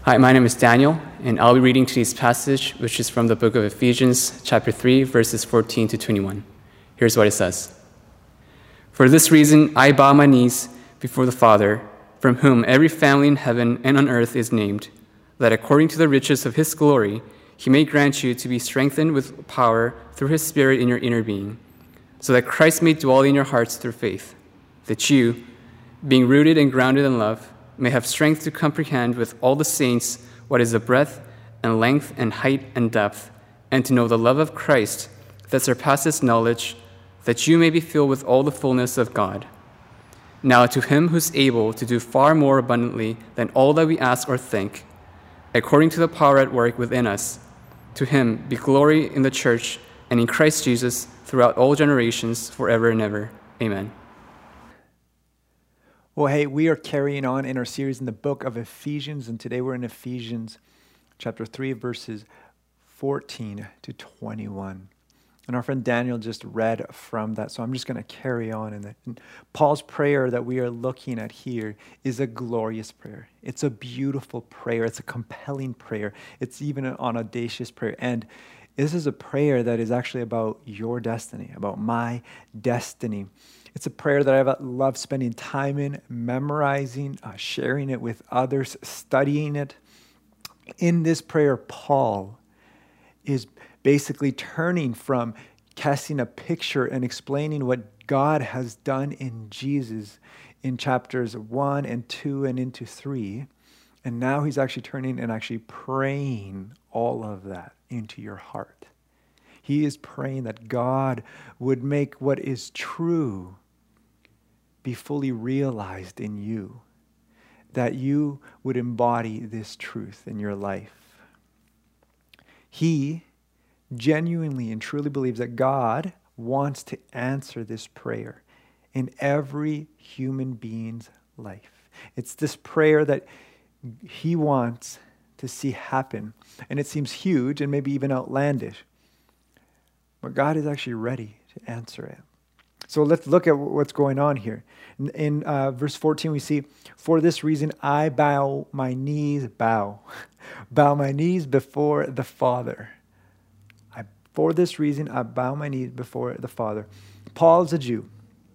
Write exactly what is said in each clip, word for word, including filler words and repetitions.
Hi, my name is Daniel, and I'll be reading today's passage, which is from the book of Ephesians, chapter three, verses fourteen to twenty-one. Here's what it says. For this reason, I bow my knees before the Father, from whom every family in heaven and on earth is named, that according to the riches of his glory, he may grant you to be strengthened with power through his Spirit in your inner being, so that Christ may dwell in your hearts through faith, that you, being rooted and grounded in love, may have strength to comprehend with all the saints what is the breadth and length and height and depth, and to know the love of Christ that surpasses knowledge, that you may be filled with all the fullness of God. Now to him who's able to do far more abundantly than all that we ask or think, according to the power at work within us, to him be glory in the church and in Christ Jesus throughout all generations, forever and ever. Amen. Well, hey, we are carrying on in our series in the book of Ephesians, and today we're in Ephesians chapter three, verses fourteen to twenty-one. And our friend Daniel just read from that, so I'm just going to carry on in that. And Paul's prayer that we are looking at here is a glorious prayer. It's a beautiful prayer. It's a compelling prayer. It's even an audacious prayer. And this is a prayer that is actually about your destiny, about my destiny. It's a prayer that I've loved spending time in, memorizing, uh, sharing it with others, studying it. In this prayer, Paul is basically turning from casting a picture and explaining what God has done in Jesus in chapters one and two and into three. And now he's actually turning and actually praying all of that into your heart. He is praying that God would make what is true be fully realized in you, that you would embody this truth in your life. He genuinely and truly believes that God wants to answer this prayer in every human being's life. It's this prayer that he wants to see happen. And it seems huge and maybe even outlandish, but God is actually ready to answer it. So let's look at what's going on here. In, in uh, verse fourteen, we see, for this reason I bow my knees, bow, bow my knees before the Father. I, for this reason I bow my knees before the Father. Paul is a Jew.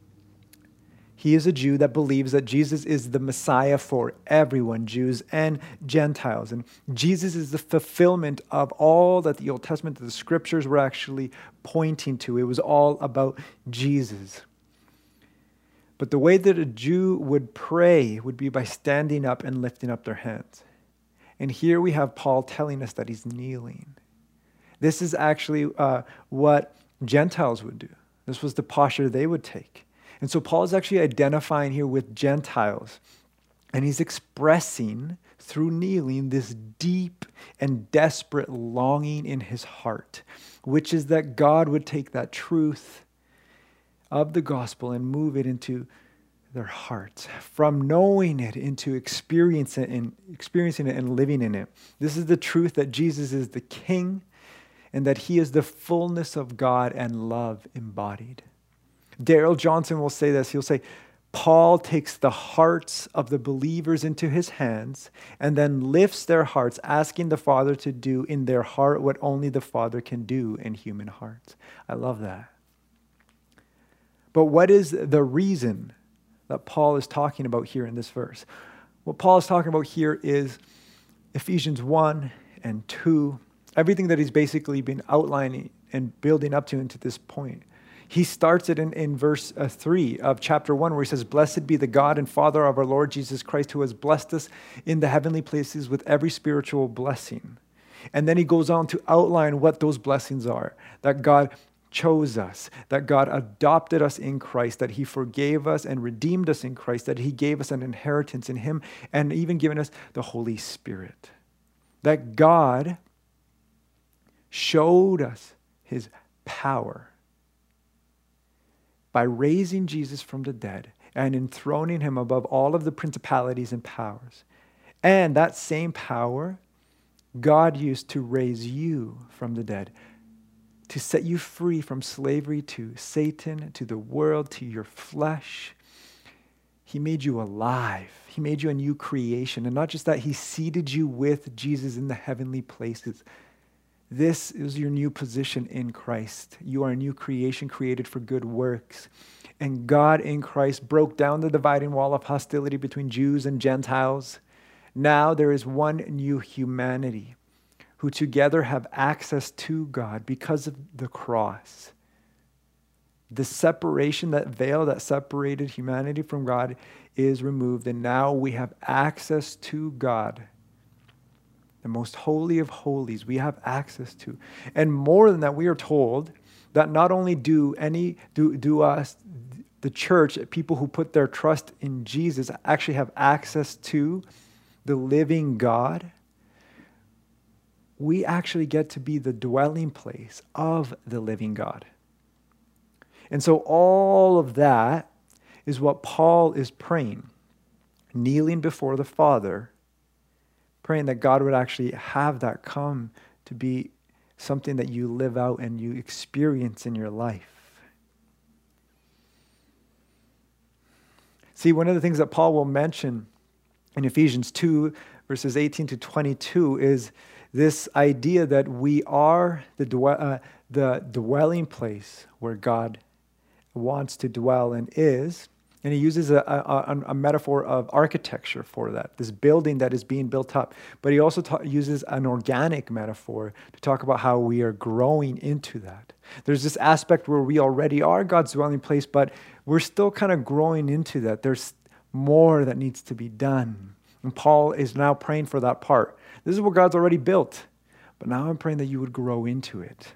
He is a Jew that believes that Jesus is the Messiah for everyone, Jews and Gentiles. And Jesus is the fulfillment of all that the Old Testament, the scriptures were actually pointing to. It was all about Jesus. But the way that a Jew would pray would be by standing up and lifting up their hands. And here we have Paul telling us that he's kneeling. This is actually uh, what Gentiles would do. This was the posture they would take. And so Paul is actually identifying here with Gentiles. And he's expressing through kneeling this deep and desperate longing in his heart, which is that God would take that truth of the gospel and move it into their hearts, from knowing it into experiencing it and experiencing it and living in it. This is the truth that Jesus is the King and that he is the fullness of God and love embodied. Darrell Johnson will say this. He'll say, Paul takes the hearts of the believers into his hands and then lifts their hearts, asking the Father to do in their heart what only the Father can do in human hearts. I love that. But what is the reason that Paul is talking about here in this verse? What Paul is talking about here is Ephesians one and two, everything that he's basically been outlining and building up to into this point. He starts it in, in verse uh, three of chapter one, where he says, blessed be the God and Father of our Lord Jesus Christ, who has blessed us in the heavenly places with every spiritual blessing. And then he goes on to outline what those blessings are, that God chose us, that God adopted us in Christ, that he forgave us and redeemed us in Christ, that he gave us an inheritance in him, and even given us the Holy Spirit. That God showed us his power by raising Jesus from the dead and enthroning him above all of the principalities and powers. And that same power God used to raise you from the dead, to set you free from slavery to Satan, to the world, to your flesh. He made you alive. He made you a new creation. And not just that, he seated you with Jesus in the heavenly places. This is your new position in Christ. You are a new creation created for good works. And God in Christ broke down the dividing wall of hostility between Jews and Gentiles. Now there is one new humanity who together have access to God because of the cross. The separation, that veil that separated humanity from God is removed. And now we have access to God. The most holy of holies we have access to. And more than that, we are told that not only do any do, do us, the church, people who put their trust in Jesus, actually have access to the living God, we actually get to be the dwelling place of the living God. And so all of that is what Paul is praying, kneeling before the Father, praying that God would actually have that come to be something that you live out and you experience in your life. See, one of the things that Paul will mention in Ephesians two, verses eighteen to twenty-two, is this idea that we are the, dwe- uh, the dwelling place where God wants to dwell and is. And he uses a, a, a metaphor of architecture for that, this building that is being built up. But he also ta- uses an organic metaphor to talk about how we are growing into that. There's this aspect where we already are God's dwelling place, but we're still kind of growing into that. There's more that needs to be done. And Paul is now praying for that part. This is what God's already built, but now I'm praying that you would grow into it.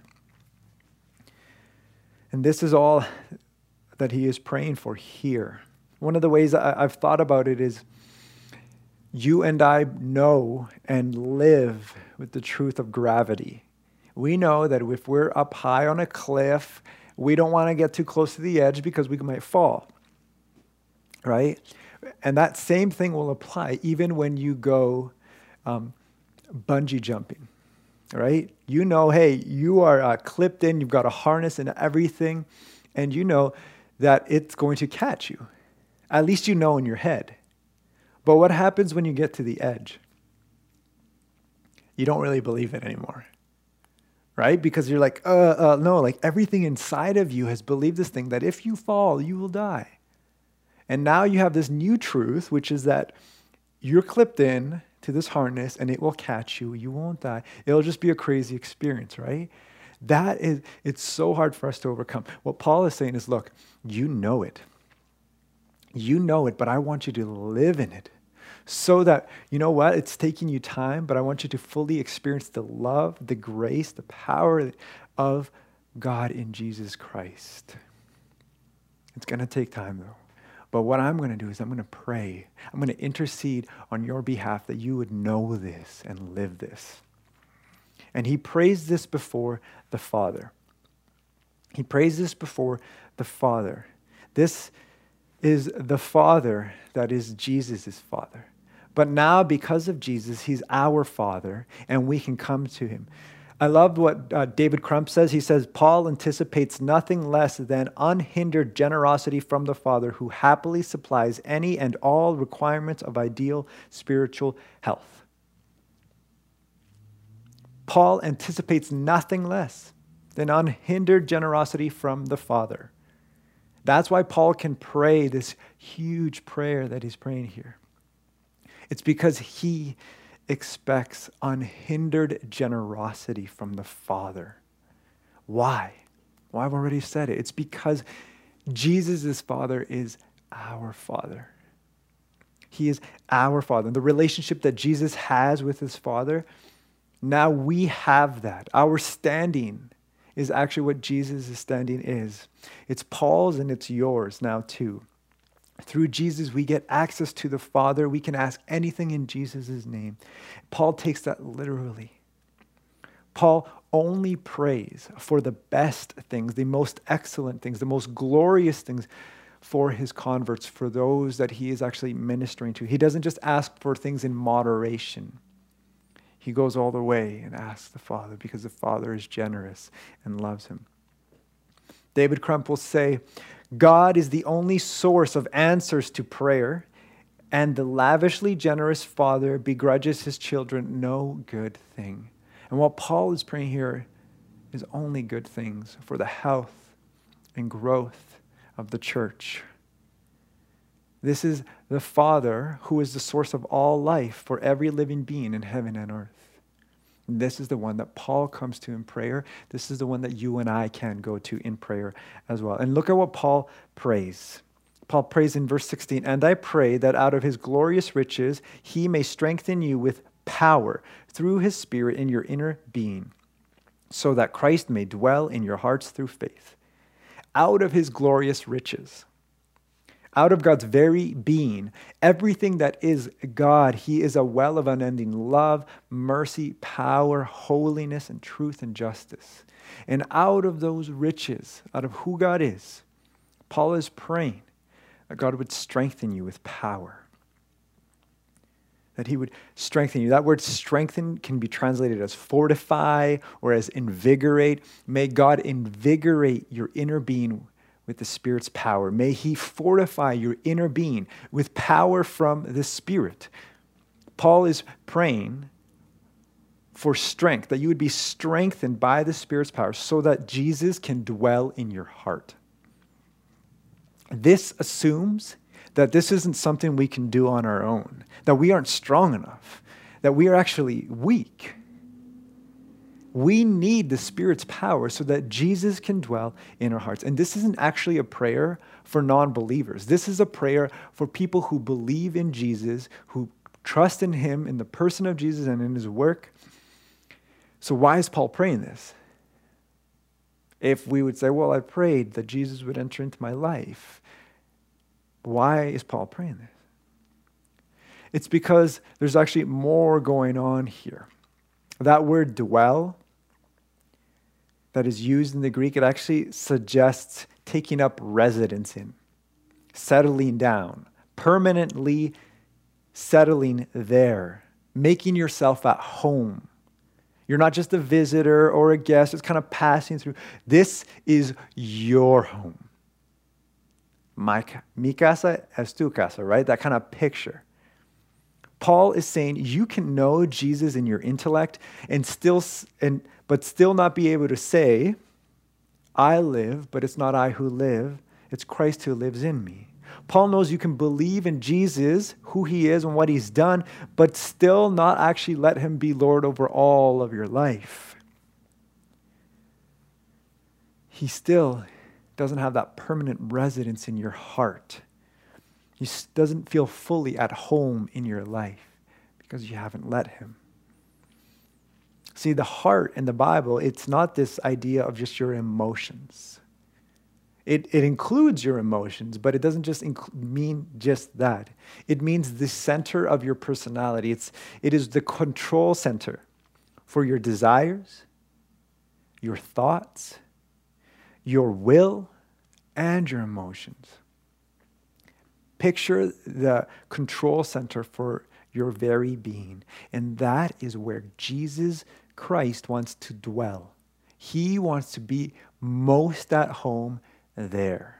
And this is all that he is praying for here. One of the ways I, I've thought about it is you and I know and live with the truth of gravity. We know that if we're up high on a cliff, we don't want to get too close to the edge because we might fall, right? And that same thing will apply even when you go um, bungee jumping, right? You know, hey, you are uh, clipped in, you've got a harness and everything, and you know that it's going to catch you. At least you know in your head. But what happens when you get to the edge? You don't really believe it anymore, right? Because you're like, uh, uh, no, like everything inside of you has believed this thing that if you fall, you will die. And now you have this new truth, which is that you're clipped in to this harness and it will catch you. You won't die. It'll just be a crazy experience, right? That is, it's so hard for us to overcome. What Paul is saying is, look, you know it. You know it, but I want you to live in it. So that, you know what, it's taking you time, but I want you to fully experience the love, the grace, the power of God in Jesus Christ. It's going to take time, though. But what I'm going to do is I'm going to pray. I'm going to intercede on your behalf that you would know this and live this. And he prays this before the Father. He prays this before the Father. This is the Father that is Jesus' Father. But now, because of Jesus, he's our Father, and we can come to him. I love what uh, David Crump says. He says, Paul anticipates nothing less than unhindered generosity from the Father who happily supplies any and all requirements of ideal spiritual health. Paul anticipates nothing less than unhindered generosity from the Father. That's why Paul can pray this huge prayer that he's praying here. It's because he expects unhindered generosity from the Father. Why? Well, I've already said it. It's because Jesus' Father is our Father. He is our Father. The relationship that Jesus has with his Father, now we have that. Our standing is actually what Jesus' standing is. It's Paul's and it's yours now too. Through Jesus, we get access to the Father. We can ask anything in Jesus' name. Paul takes that literally. Paul only prays for the best things, the most excellent things, the most glorious things for his converts, for those that he is actually ministering to. He doesn't just ask for things in moderation. He goes all the way and asks the Father because the Father is generous and loves him. David Crump will say, God is the only source of answers to prayer, and the lavishly generous father begrudges his children no good thing. And what Paul is praying here is only good things for the health and growth of the church. This is the Father who is the source of all life for every living being in heaven and earth. And this is the one that Paul comes to in prayer. This is the one that you and I can go to in prayer as well. And look at what Paul prays. Paul prays in verse sixteen, "And I pray that out of his glorious riches he may strengthen you with power through his Spirit in your inner being, so that Christ may dwell in your hearts through faith." Out of his glorious riches. Out of God's very being, everything that is God, he is a well of unending love, mercy, power, holiness, and truth and justice. And out of those riches, out of who God is, Paul is praying that God would strengthen you with power. That he would strengthen you. That word strengthen can be translated as fortify or as invigorate. May God invigorate your inner being with the Spirit's power. May he fortify your inner being with power from the Spirit. Paul is praying for strength, that you would be strengthened by the Spirit's power so that Jesus can dwell in your heart. This assumes that this isn't something we can do on our own, that we aren't strong enough, that we are actually weak. We need the Spirit's power so that Jesus can dwell in our hearts. And this isn't actually a prayer for non-believers. This is a prayer for people who believe in Jesus, who trust in him, in the person of Jesus and in his work. So why is Paul praying this? If we would say, well, I prayed that Jesus would enter into my life, why is Paul praying this? It's because there's actually more going on here. That word dwell that is used in the Greek, it actually suggests taking up residence in, settling down, permanently settling there, making yourself at home. You're not just a visitor or a guest, it's kind of passing through. This is your home. My, mi casa es tu casa, right? That kind of picture. Paul is saying you can know Jesus in your intellect and still, and but still not be able to say, I live, but it's not I who live, it's Christ who lives in me. Paul knows you can believe in Jesus, who he is and what he's done, but still not actually let him be Lord over all of your life. He still doesn't have that permanent residence in your heart. He doesn't feel fully at home in your life because you haven't let him. See, the heart in the Bible, it's not this idea of just your emotions. It, it includes your emotions, but it doesn't just inc- mean just that. It means the center of your personality. It's, it is the control center for your desires, your thoughts, your will, and your emotions. Picture the control center for your very being. And that is where Jesus Christ wants to dwell. He wants to be most at home there.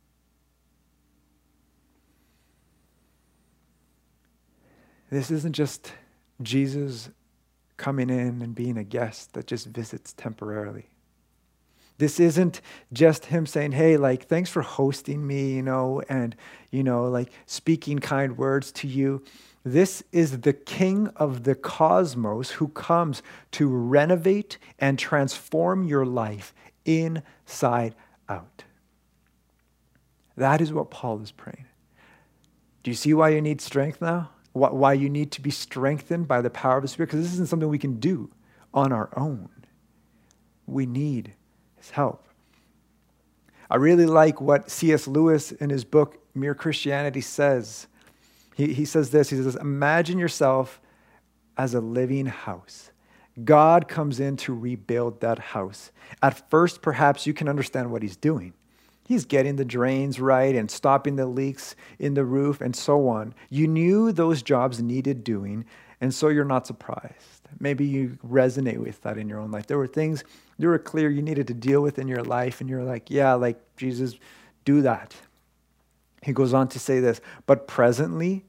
This isn't just Jesus coming in and being a guest that just visits temporarily. This isn't just him saying, hey, like, thanks for hosting me, you know, and, you know, like speaking kind words to you. This is the King of the cosmos who comes to renovate and transform your life inside out. That is what Paul is praying. Do you see why you need strength now? Why you need to be strengthened by the power of the Spirit? Because this isn't something we can do on our own. We need his help. I really like what C S Lewis in his book, Mere Christianity, says. He, he says this, he says, imagine yourself as a living house. God comes in to rebuild that house. At first, perhaps you can understand what he's doing. He's getting the drains right and stopping the leaks in the roof and so on. You knew those jobs needed doing, and so you're not surprised. Maybe you resonate with that in your own life. There were things you were clear you needed to deal with in your life, and you're like, yeah, like, Jesus, do that. He goes on to say this, but presently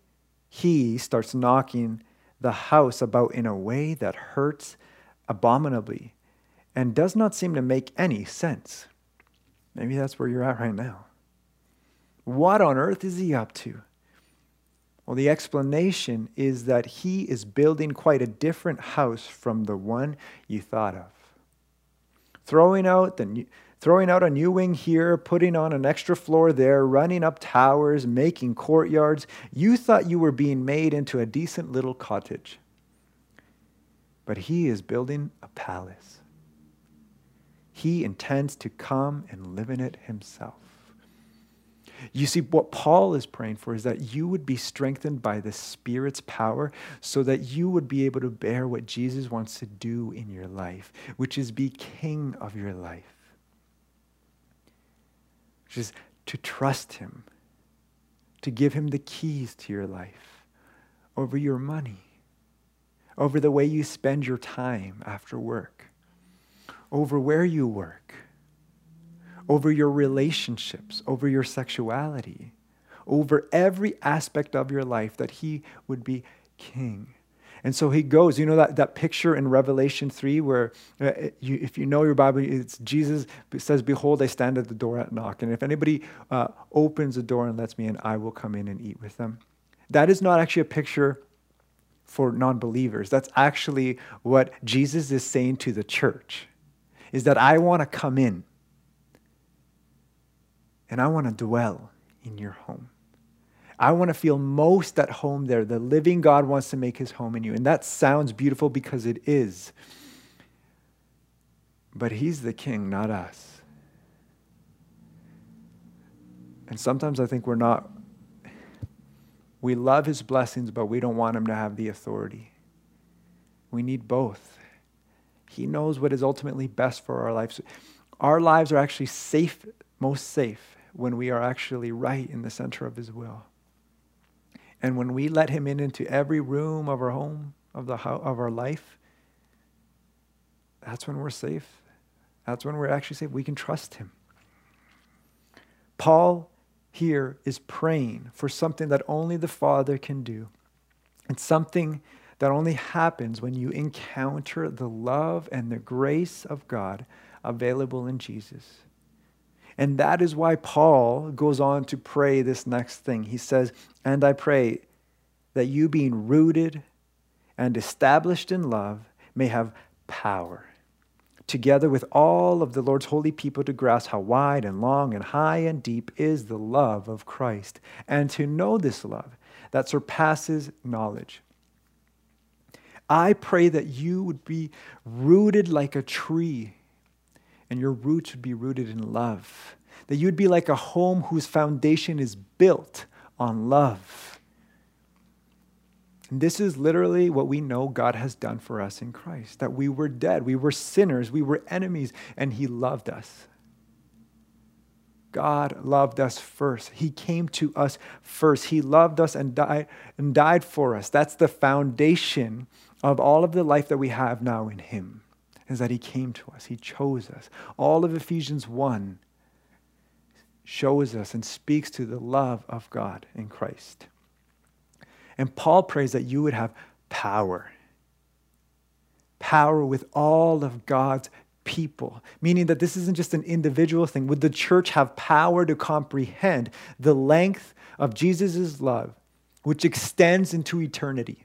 he starts knocking the house about in a way that hurts abominably and does not seem to make any sense. Maybe that's where you're at right now. What on earth is he up to? Well, the explanation is that he is building quite a different house from the one you thought of. Throwing out the new, throwing out a new wing here, putting on an extra floor there, running up towers, making courtyards. You thought you were being made into a decent little cottage. But he is building a palace. He intends to come and live in it himself. You see, what Paul is praying for is that you would be strengthened by the Spirit's power so that you would be able to bear what Jesus wants to do in your life, which is be king of your life, which is to trust him, to give him the keys to your life, over your money, over the way you spend your time after work, over where you work, over your relationships, over your sexuality, over every aspect of your life, that he would be king. And so he goes, you know that, that picture in Revelation three where uh, you, if you know your Bible, it's Jesus says, behold, I stand at the door and knock. And if anybody uh, opens the door and lets me in, I will come in and eat with them. That is not actually a picture for non-believers. That's actually what Jesus is saying to the church, is that I want to come in. And I want to dwell in your home. I want to feel most at home there. The living God wants to make his home in you. And that sounds beautiful because it is. But he's the king, not us. And sometimes I think we're not, we love his blessings, but we don't want him to have the authority. We need both. He knows what is ultimately best for our lives. Our lives are actually safe, most safe, when we are actually right in the center of his will. And when we let him in into every room of our home, of the ho- of our life, that's when we're safe. That's when we're actually safe. We can trust him. Paul here is praying for something that only the Father can do. It's something that only happens when you encounter the love and the grace of God available in Jesus. And that is why Paul goes on to pray this next thing. He says, and I pray that you, being rooted and established in love, may have power, together with all of the Lord's holy people, to grasp how wide and long and high and deep is the love of Christ, and to know this love that surpasses knowledge. I pray that you would be rooted like a tree, and your roots would be rooted in love. That you'd be like a home whose foundation is built on love. And this is literally what we know God has done for us in Christ. That we were dead, we were sinners, we were enemies, and he loved us. God loved us first. He came to us first. He loved us and died, and died for us. That's the foundation of all of the life that we have now in him. Is that he came to us. He chose us. All of Ephesians one shows us and speaks to the love of God in Christ. And Paul prays that you would have power. Power with all of God's people. Meaning that this isn't just an individual thing. Would the church have power to comprehend the length of Jesus' love, which extends into eternity?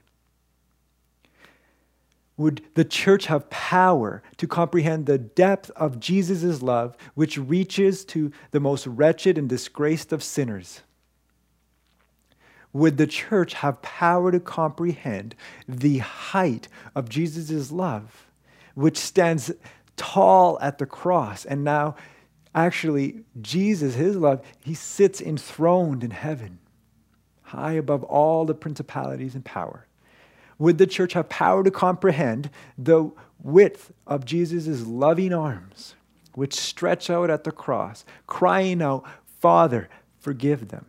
Would the church have power to comprehend the depth of Jesus' love, which reaches to the most wretched and disgraced of sinners? Would the church have power to comprehend the height of Jesus' love, which stands tall at the cross? And now, actually, Jesus, his love, he sits enthroned in heaven, high above all the principalities and power. Would the church have power to comprehend the width of Jesus' loving arms, which stretch out at the cross, crying out, Father, forgive them?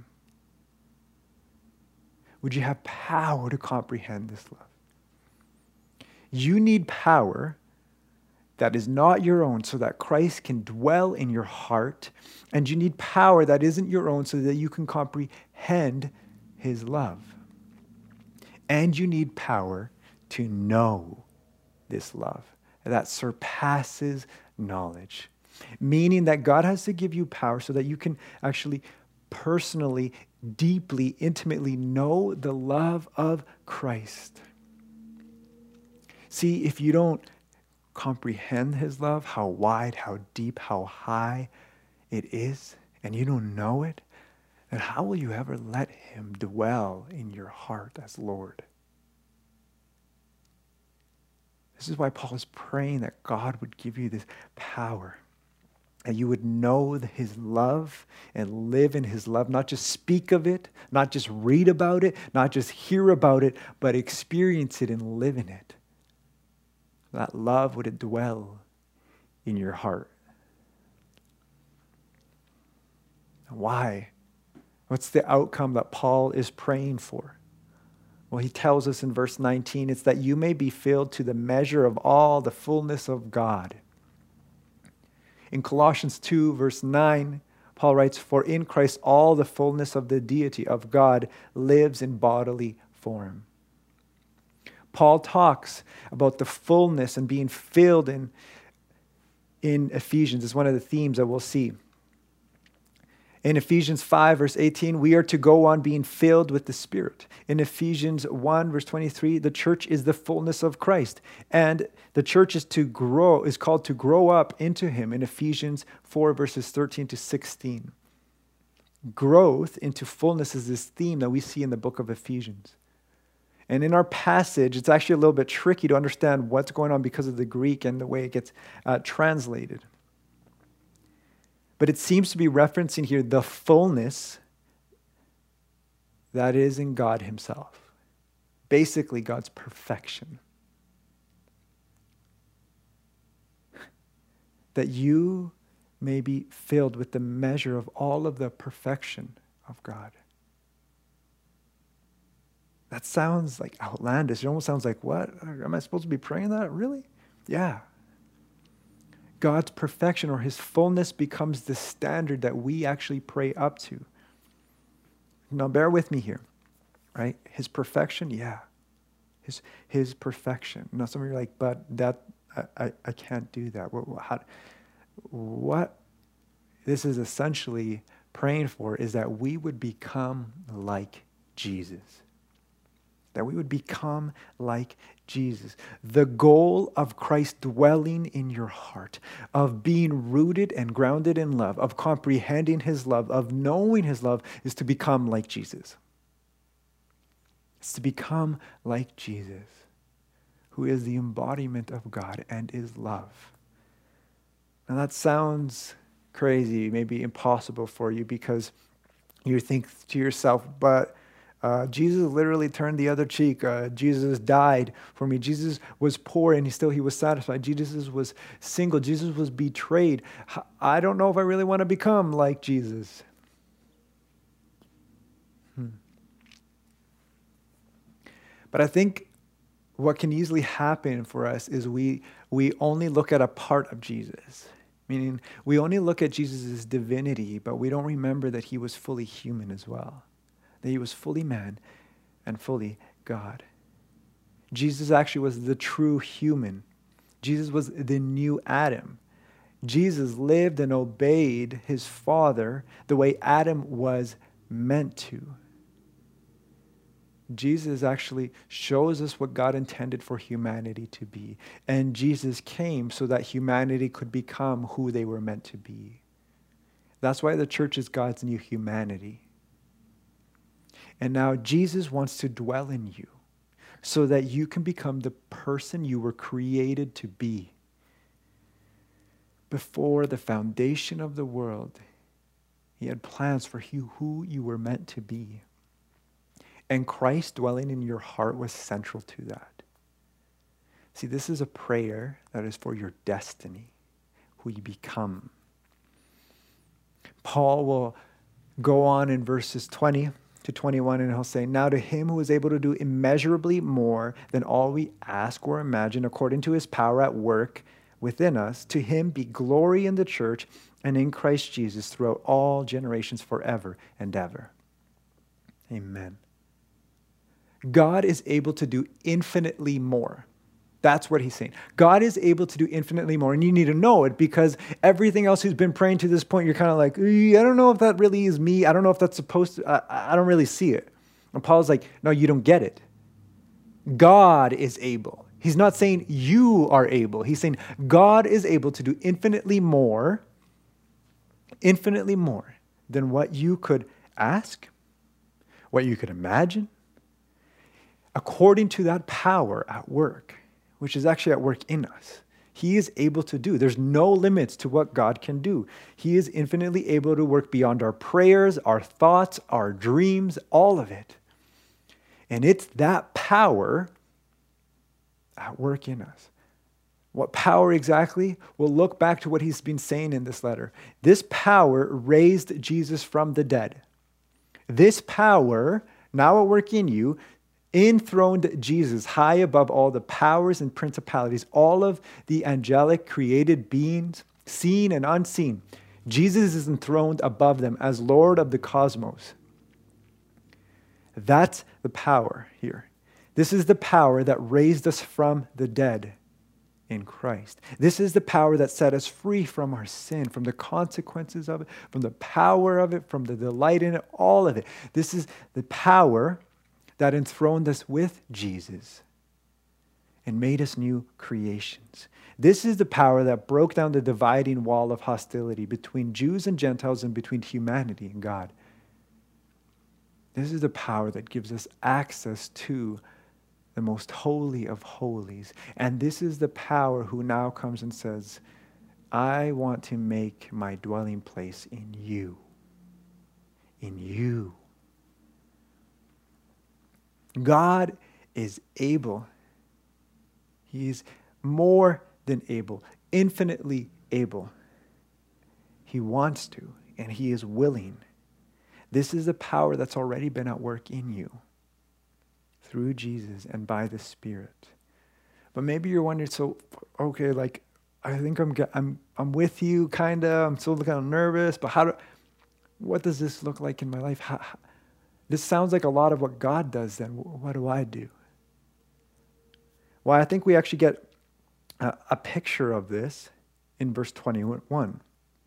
Would you have power to comprehend this love? You need power that is not your own so that Christ can dwell in your heart, and you need power that isn't your own so that you can comprehend his love. And you need power to know this love that surpasses knowledge. Meaning that God has to give you power so that you can actually personally, deeply, intimately know the love of Christ. See, if you don't comprehend his love, how wide, how deep, how high it is, and you don't know it, then how will you ever let him dwell in your heart as Lord? This is why Paul is praying that God would give you this power, that you would know his love and live in his love, not just speak of it, not just read about it, not just hear about it, but experience it and live in it. That love would dwell in your heart. Why? What's the outcome that Paul is praying for? Well, he tells us in verse nineteen, it's that you may be filled to the measure of all the fullness of God. In Colossians two, verse nine, Paul writes, for in Christ all the fullness of the deity of God lives in bodily form. Paul talks about the fullness and being filled in, in Ephesians. It's one of the themes that we'll see. In Ephesians five, verse eighteen, we are to go on being filled with the Spirit. In Ephesians one, verse twenty-three, the church is the fullness of Christ. And the church is to grow, is called to grow up into him in Ephesians four, verses thirteen to sixteen. Growth into fullness is this theme that we see in the book of Ephesians. And in our passage, it's actually a little bit tricky to understand what's going on because of the Greek and the way it gets uh, translated. But it seems to be referencing here the fullness that is in God himself. Basically, God's perfection. That you may be filled with the measure of all of the perfection of God. That sounds like outlandish. It almost sounds like, what? Am I supposed to be praying that? Really? Yeah. God's perfection or his fullness becomes the standard that we actually pray up to. Now bear with me here, right? His perfection, yeah. His, his perfection. Now some of you are like, but that I, I, I can't do that. What, how, what this is essentially praying for is that we would become like Jesus. That we would become like Jesus. The goal of Christ dwelling in your heart, of being rooted and grounded in love, of comprehending his love, of knowing his love, is to become like Jesus. It's to become like Jesus, who is the embodiment of God and is love. Now that sounds crazy, maybe impossible for you, because you think to yourself, but Uh, Jesus literally turned the other cheek. Uh, Jesus died for me. Jesus was poor and he still he was satisfied. Jesus was single. Jesus was betrayed. I don't know if I really want to become like Jesus. Hmm. But I think what can easily happen for us is we we only look at a part of Jesus. Meaning we only look at Jesus' divinity, but we don't remember that he was fully human as well. That he was fully man and fully God. Jesus actually was the true human. Jesus was the new Adam. Jesus lived and obeyed his Father the way Adam was meant to. Jesus actually shows us what God intended for humanity to be. And Jesus came so that humanity could become who they were meant to be. That's why the church is God's new humanity. And now Jesus wants to dwell in you so that you can become the person you were created to be. Before the foundation of the world, he had plans for you, who you were meant to be. And Christ dwelling in your heart was central to that. See, this is a prayer that is for your destiny, who you become. Paul will go on in verses twenty to twenty-one, and he'll say, now to him who is able to do immeasurably more than all we ask or imagine, according to his power at work within us, to him be glory in the church and in Christ Jesus throughout all generations forever and ever. Amen. God is able to do infinitely more. That's what he's saying. God is able to do infinitely more. And you need to know it because everything else he's been praying to this point, you're kind of like, I don't know if that really is me. I don't know if that's supposed to, I, I don't really see it. And Paul's like, no, you don't get it. God is able. He's not saying you are able. He's saying God is able to do infinitely more, infinitely more than what you could ask, what you could imagine, according to that power at work, which is actually at work in us. He is able to do. There's no limits to what God can do. He is infinitely able to work beyond our prayers, our thoughts, our dreams, all of it. And it's that power at work in us. What power exactly? We'll look back to what he's been saying in this letter. This power raised Jesus from the dead. This power, now at work in you, enthroned Jesus high above all the powers and principalities, all of the angelic created beings, seen and unseen. Jesus is enthroned above them as Lord of the cosmos. That's the power here. This is the power that raised us from the dead in Christ. This is the power that set us free from our sin, from the consequences of it, from the power of it, from the delight in it, all of it. This is the power that enthroned us with Jesus and made us new creations. This is the power that broke down the dividing wall of hostility between Jews and Gentiles and between humanity and God. This is the power that gives us access to the most holy of holies. And this is the power who now comes and says, I want to make my dwelling place in you. In you. God is able. He is more than able, infinitely able. He wants to, and he is willing. This is the power that's already been at work in you through Jesus and by the Spirit. But maybe you're wondering, so, okay, like, I think I'm I'm I'm with you, kind of. I'm still kind of nervous, but how do, what does this look like in my life? How, how, this sounds like a lot of what God does then. What do I do? Well, I think we actually get a, a picture of this in verse twenty-one.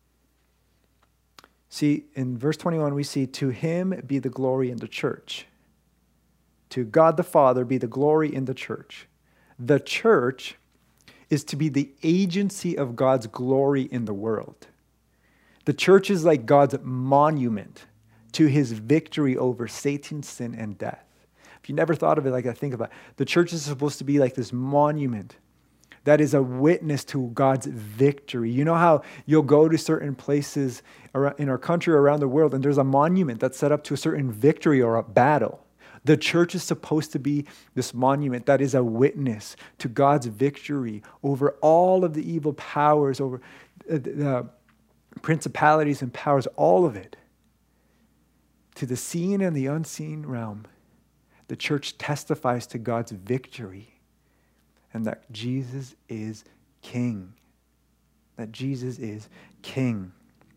See, in verse twenty-one, we see, to him be the glory in the church. To God the Father be the glory in the church. The church is to be the agency of God's glory in the world. The church is like God's monument to his victory over Satan, sin, and death. If you never thought of it like that, think about it. The church is supposed to be like this monument that is a witness to God's victory. You know how you'll go to certain places in our country or around the world, and there's a monument that's set up to a certain victory or a battle. The church is supposed to be this monument that is a witness to God's victory over all of the evil powers, over the principalities and powers, all of it. To the seen and the unseen realm, the church testifies to God's victory and that Jesus is King. That Jesus is King.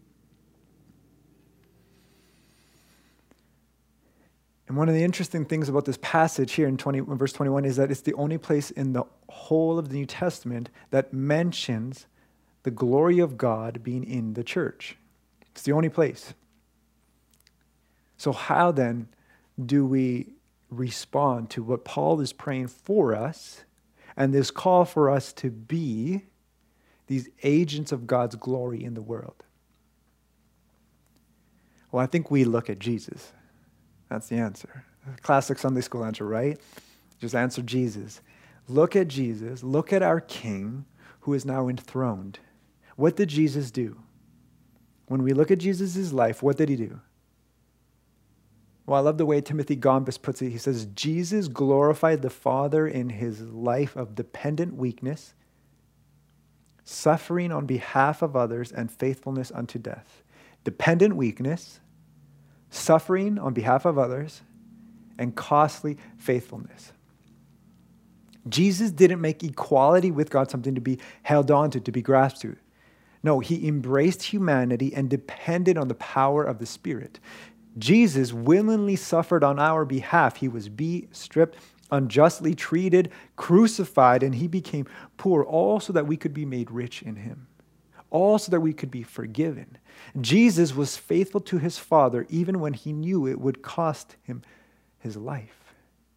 And one of the interesting things about this passage here in twenty, verse twenty-one is that it's the only place in the whole of the New Testament that mentions the glory of God being in the church. It's the only place. So how then do we respond to what Paul is praying for us and this call for us to be these agents of God's glory in the world? Well, I think we look at Jesus. That's the answer. Classic Sunday school answer, right? Just answer Jesus. Look at Jesus. Look at our King who is now enthroned. What did Jesus do? When we look at Jesus' life, what did he do? Well, I love the way Timothy Gombis puts it. He says, Jesus glorified the Father in his life of dependent weakness, suffering on behalf of others, and faithfulness unto death. Dependent weakness, suffering on behalf of others, and costly faithfulness. Jesus didn't make equality with God something to be held on to, to be grasped to. No, he embraced humanity and depended on the power of the Spirit. Jesus willingly suffered on our behalf. He was beat, stripped, unjustly treated, crucified, and he became poor, all so that we could be made rich in him, all so that we could be forgiven. Jesus was faithful to his Father even when he knew it would cost him his life.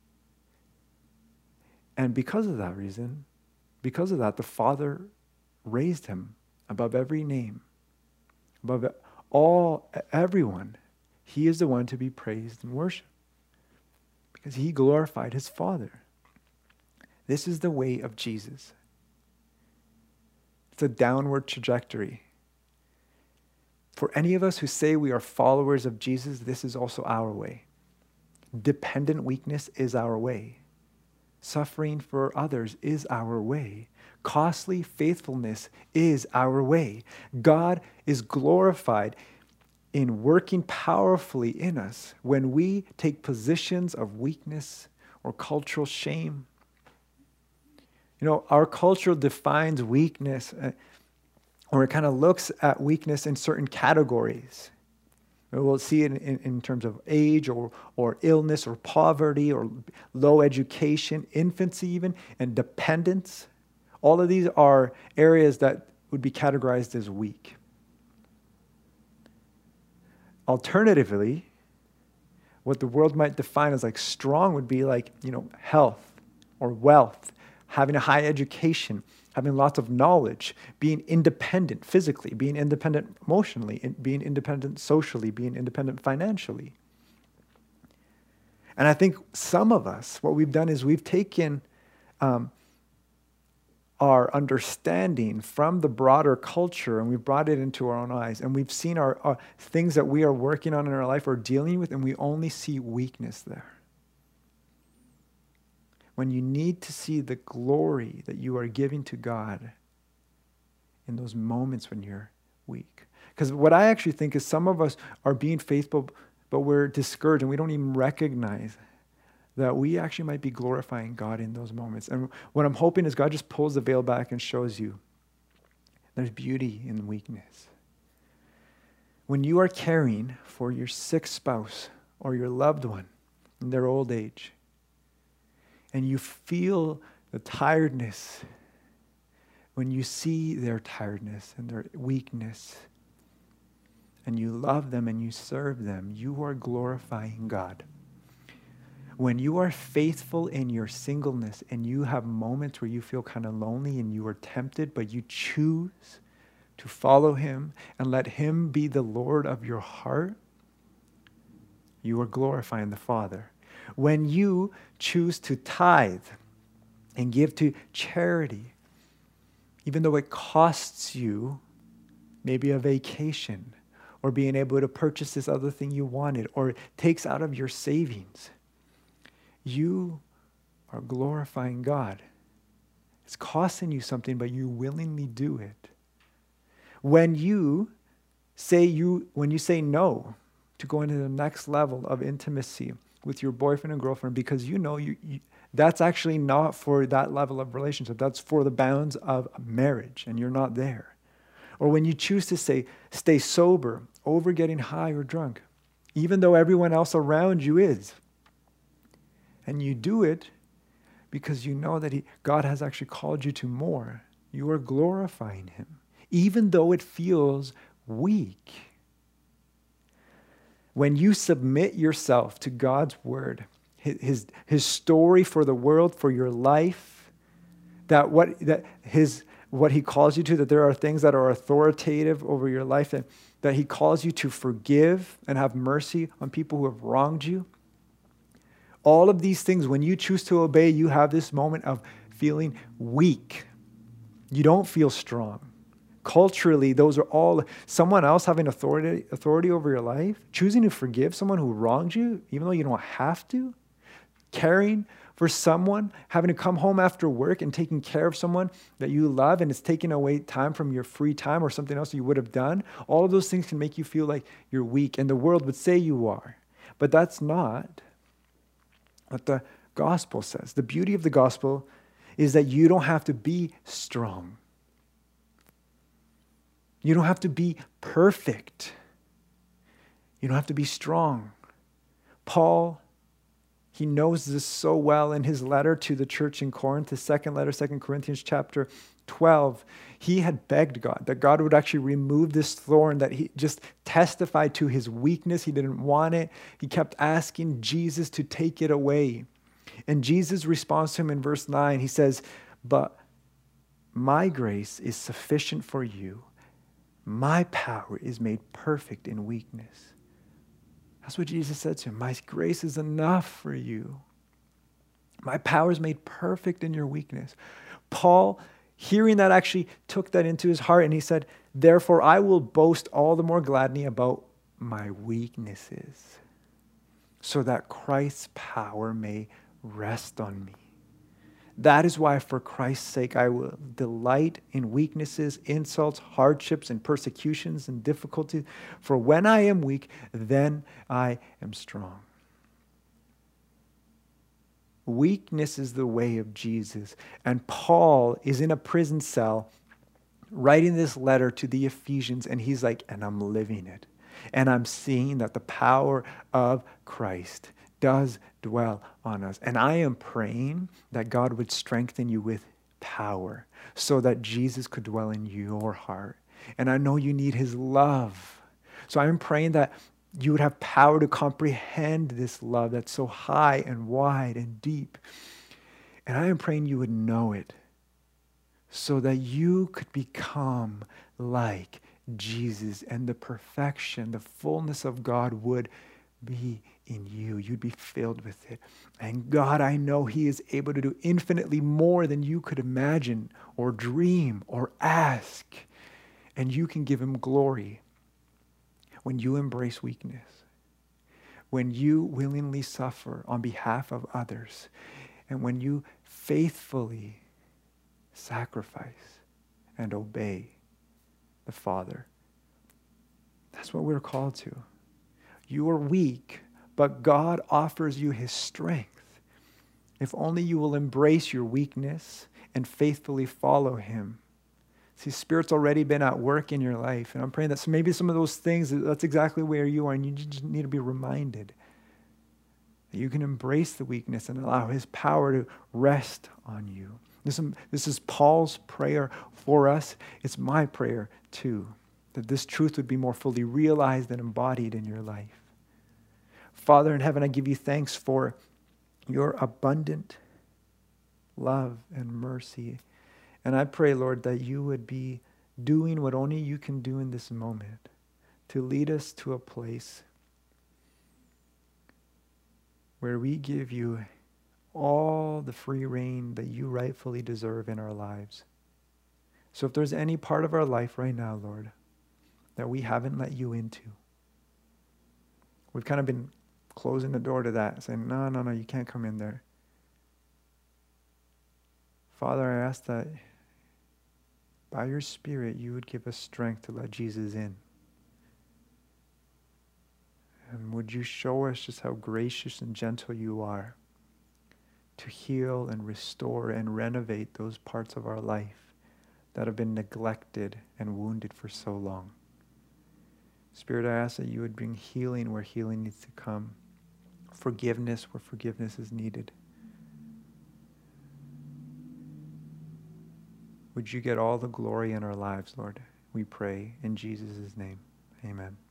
And because of that reason, because of that, the Father raised him above every name, above all, everyone. He is the one to be praised and worshiped because he glorified his Father. This is the way of Jesus. It's a downward trajectory. For any of us who say we are followers of Jesus, this is also our way. Dependent weakness is our way. Suffering for others is our way. Costly faithfulness is our way. God is glorified in working powerfully in us when we take positions of weakness or cultural shame. You know, our culture defines weakness, uh, or it kind of looks at weakness in certain categories. We'll see it in, in terms of age or, or illness or poverty or low education, infancy even, and dependence. All of these are areas that would be categorized as weak. Alternatively, what the world might define as like strong would be like, you know, health or wealth, having a high education, having lots of knowledge, being independent physically, being independent emotionally, being independent socially, being independent financially. And I think some of us, what we've done is we've taken um, our understanding from the broader culture and we've brought it into our own eyes. And we've seen our, our things that we are working on in our life or dealing with, and we only see weakness there. When you need to see the glory that you are giving to God in those moments when you're weak. Because what I actually think is some of us are being faithful, but we're discouraged and we don't even recognize that we actually might be glorifying God in those moments. And what I'm hoping is God just pulls the veil back and shows you there's beauty in weakness. When you are caring for your sick spouse or your loved one in their old age, and you feel the tiredness, when you see their tiredness and their weakness, and you love them and you serve them, you are glorifying God. When you are faithful in your singleness and you have moments where you feel kind of lonely and you are tempted, but you choose to follow him and let him be the Lord of your heart, you are glorifying the Father. When you choose to tithe and give to charity, even though it costs you maybe a vacation or being able to purchase this other thing you wanted or it takes out of your savings, you are glorifying God. It's costing you something, but you willingly do it. When you say you, when you say no to go into the next level of intimacy with your boyfriend and girlfriend because you know you, you that's actually not for that level of relationship. That's for the bounds of marriage, and you're not there. Or when you choose to say stay sober over getting high or drunk, even though everyone else around you is. And you do it because you know that he, God has actually called you to more. You are glorifying him, even though it feels weak. When you submit yourself to God's word, his, his, his story for the world, for your life, that what that his what he calls you to, that there are things that are authoritative over your life, and that he calls you to forgive and have mercy on people who have wronged you. All of these things, when you choose to obey, you have this moment of feeling weak. You don't feel strong. Culturally, those are all someone else having authority, authority over your life, choosing to forgive someone who wronged you, even though you don't have to, caring for someone, having to come home after work and taking care of someone that you love, and it's taking away time from your free time or something else you would have done. All of those things can make you feel like you're weak, and the world would say you are. But that's not what the gospel says. The beauty of the gospel is that you don't have to be strong. You don't have to be perfect. You don't have to be strong. Paul, he knows this so well in his letter to the church in Corinth, his second letter, Second Corinthians chapter twelve. He had begged God that God would actually remove this thorn, that he just testified to his weakness. He didn't want it. He kept asking Jesus to take it away. And Jesus responds to him in verse nine. He says, but my grace is sufficient for you. My power is made perfect in weakness. That's what Jesus said to him. My grace is enough for you. My power is made perfect in your weakness. Paul, hearing that, actually took that into his heart, and he said, therefore I will boast all the more gladly about my weaknesses, so that Christ's power may rest on me. That is why, for Christ's sake, I will delight in weaknesses, insults, hardships, and persecutions and difficulties. For when I am weak, then I am strong. Weakness is the way of Jesus. And Paul is in a prison cell writing this letter to the Ephesians, and he's like, and I'm living it. And I'm seeing that the power of Christ does dwell on us. And I am praying that God would strengthen you with power so that Jesus could dwell in your heart. And I know you need his love. So I'm praying that you would have power to comprehend this love that's so high and wide and deep. And I am praying you would know it so that you could become like Jesus, and the perfection, the fullness of God would be in you. You'd be filled with it. And God, I know he is able to do infinitely more than you could imagine or dream or ask. And you can give him glory when you embrace weakness, when you willingly suffer on behalf of others, and when you faithfully sacrifice and obey the Father. That's what we're called to. You are weak, but God offers you his strength. If only you will embrace your weakness and faithfully follow him. See, Spirit's already been at work in your life. And I'm praying that maybe some of those things, that's exactly where you are. And you just need to be reminded that you can embrace the weakness and allow his power to rest on you. This, this is Paul's prayer for us. It's my prayer too, that this truth would be more fully realized and embodied in your life. Father in heaven, I give you thanks for your abundant love and mercy. And I pray, Lord, that you would be doing what only you can do in this moment to lead us to a place where we give you all the free reign that you rightfully deserve in our lives. So if there's any part of our life right now, Lord, that we haven't let you into, we've kind of been closing the door to that, saying, no, no, no, you can't come in there. Father, I ask that by your Spirit, you would give us strength to let Jesus in. And would you show us just how gracious and gentle you are to heal and restore and renovate those parts of our life that have been neglected and wounded for so long. Spirit, I ask that you would bring healing where healing needs to come, forgiveness where forgiveness is needed. Would you get all the glory in our lives, Lord? We pray in Jesus' name. Amen.